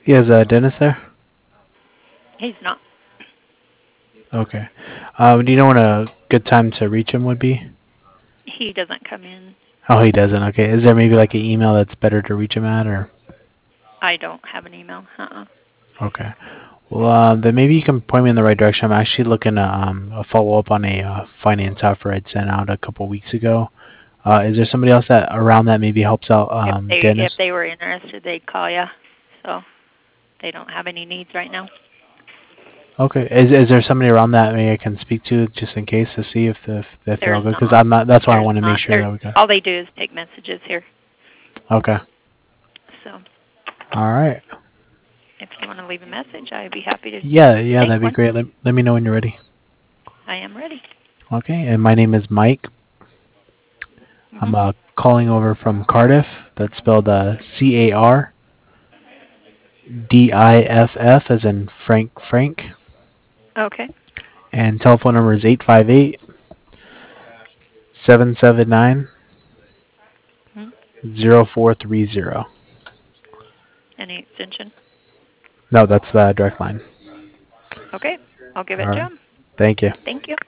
Is Dennis there? He's not. Okay. Do you know when a good time to reach him would be? He doesn't come in. Oh, he doesn't. Okay. Is there maybe like an email that's better to reach him at, or? I don't have an email. Okay. Well, then maybe you can point me in the right direction. I'm actually looking to follow up on a finance offer I'd sent out a couple weeks ago. Is there somebody else that around that maybe helps out If Dennis? they were interested, they'd call you. So they don't have any needs right now. Okay. Is there somebody around that maybe I can speak to just in case to see if they're all There's good? Because not. I'm not. That's why I There's want to make not. sure There's that we got. all they do is take messages here. Okay. So All right. if you want to leave a message, I'd be happy to Yeah, take that'd be one. great. Let me know when you're ready. I am ready. Okay. And my name is Mike. I'm Mhm. calling over from Cardiff. That's spelled Cardiff, as in Frank. Okay. And telephone number is 858-779-0430. Mhm. Any extension? No, that's the direct line. Okay. I'll give All it to right. him. Thank you. Thank you.